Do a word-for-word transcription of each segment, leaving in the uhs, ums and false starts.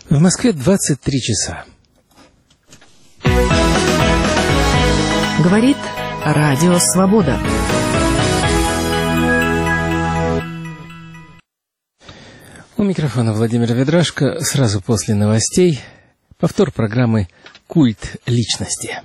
В Москве двадцать три часа. Говорит Радио Свобода. У микрофона Владимир Ведрашко. Сразу после новостей повтор программы «Культ личности».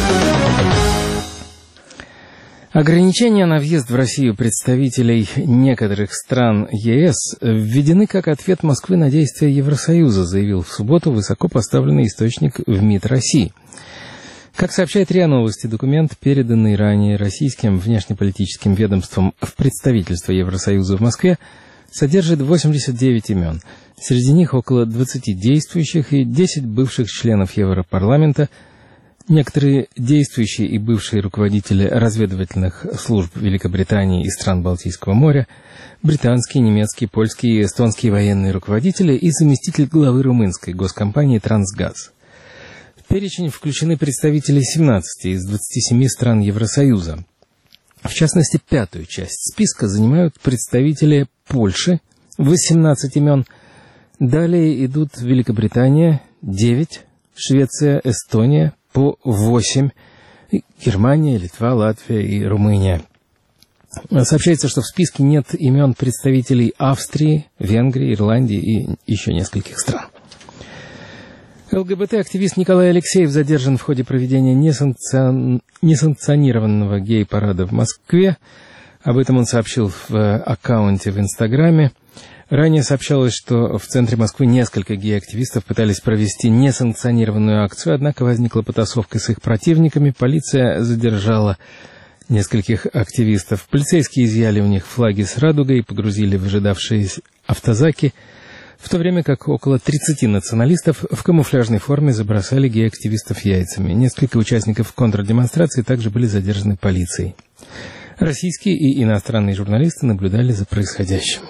Ограничения на въезд в Россию представителей некоторых стран ЕС введены как ответ Москвы на действия Евросоюза, заявил в субботу высокопоставленный источник в МИД России. Как сообщает РИА Новости, документ, переданный ранее российским внешнеполитическим ведомством в представительство Евросоюза в Москве, содержит восемьдесят девять имен. Среди них около двадцати действующих и десять бывших членов Европарламента. Некоторые действующие и бывшие руководители разведывательных служб Великобритании и стран Балтийского моря, британские, немецкие, польские и эстонские военные руководители и заместитель главы румынской госкомпании «Трансгаз». В перечень включены представители семнадцати из двадцати семи стран Евросоюза. В частности, пятую часть списка занимают представители Польши, восемнадцать имен. Далее идут Великобритания, девять, Швеция, Эстония, по восемь, Германия, Литва, Латвия и Румыния. Сообщается, что в списке нет имен представителей Австрии, Венгрии, Ирландии и еще нескольких стран. ЛГБТ-активист Николай Алексеев задержан в ходе проведения несанкцион... несанкционированного гей-парада в Москве. Об этом он сообщил в аккаунте в Инстаграме. Ранее сообщалось, что в центре Москвы несколько гей-активистов пытались провести несанкционированную акцию, однако возникла потасовка с их противниками. Полиция задержала нескольких активистов. Полицейские изъяли у них флаги с радугой и погрузили в ожидавшие автозаки, в то время как около тридцати националистов в камуфляжной форме забросали гей-активистов яйцами. Несколько участников контрдемонстрации также были задержаны полицией. Российские и иностранные журналисты наблюдали за происходящим.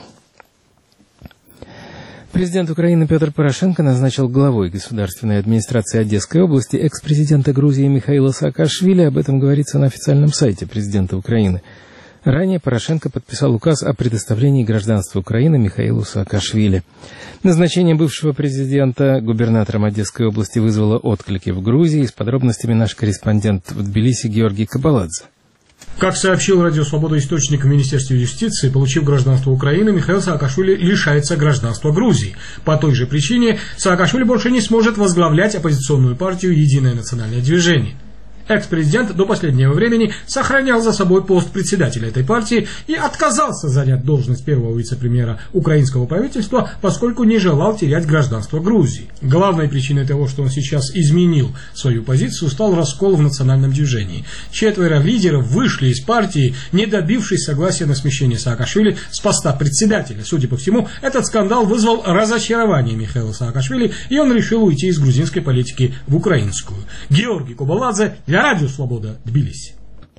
Президент Украины Петр Порошенко назначил главой государственной администрации Одесской области экс-президента Грузии Михаила Саакашвили. Об этом говорится на официальном сайте президента Украины. Ранее Порошенко подписал указ о предоставлении гражданства Украины Михаилу Саакашвили. Назначение бывшего президента губернатором Одесской области вызвало отклики в Грузии. С подробностями наш корреспондент в Тбилиси Георгий Кабаладзе. Как сообщил Радио Свобода источник в Министерстве юстиции, получив гражданство Украины, Михаил Саакашвили лишается гражданства Грузии. По той же причине Саакашвили больше не сможет возглавлять оппозиционную партию «Единое национальное движение». Экс-президент до последнего времени сохранял за собой пост председателя этой партии и отказался занять должность первого вице-премьера украинского правительства, поскольку не желал терять гражданство Грузии. Главной причиной того, что он сейчас изменил свою позицию, стал раскол в национальном движении. Четверо лидеров вышли из партии, не добившись согласия на смещение Саакашвили с поста председателя. Судя по всему, этот скандал вызвал разочарование Михаила Саакашвили, и он решил уйти из грузинской политики в украинскую. Георгий Кабаладзе для Радио Свобода, Тбилиси.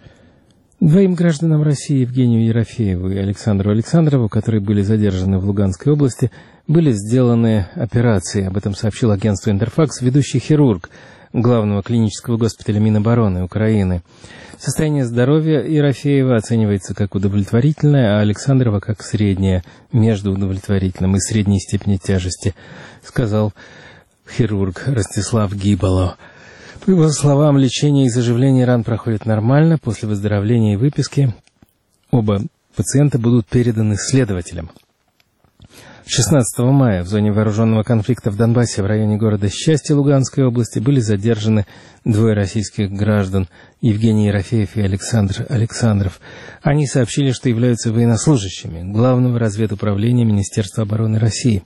Двоим гражданам России, Евгению Ерофееву и Александру Александрову, которые были задержаны в Луганской области, были сделаны операции. Об этом сообщил агентству «Интерфакс» ведущий хирург главного клинического госпиталя Минобороны Украины. Состояние здоровья Ерофеева оценивается как удовлетворительное, а Александрова как среднее, между удовлетворительным и средней степени тяжести, сказал хирург Ростислав Гибало. По его словам, лечение и заживление ран проходит нормально. После выздоровления и выписки оба пациента будут переданы следователям. шестнадцатого мая в зоне вооруженного конфликта в Донбассе в районе города Счастье Луганской области были задержаны двое российских граждан, Евгений Ерофеев и Александр Александров. Они сообщили, что являются военнослужащими Главного разведуправления Министерства обороны России.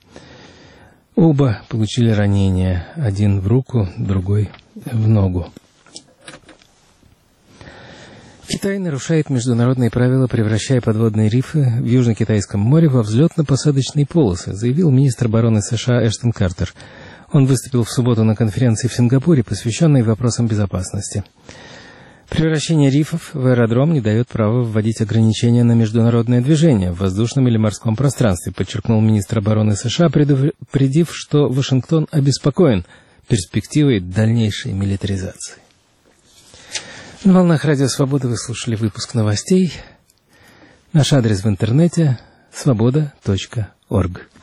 Оба получили ранения, один в руку, другой в ногу. Китай нарушает международные правила, превращая подводные рифы в Южно-Китайском море во взлетно-посадочные полосы, заявил министр обороны США Эштон Картер. Он выступил в субботу на конференции в Сингапуре, посвященной вопросам безопасности. Превращение рифов в аэродром не дает права вводить ограничения на международное движение в воздушном или морском пространстве, подчеркнул министр обороны США, предупредив, что Вашингтон обеспокоен перспективой дальнейшей милитаризации. На волнах Радио Свобода вы слушали выпуск новостей. Наш адрес в интернете — свобода точка орг.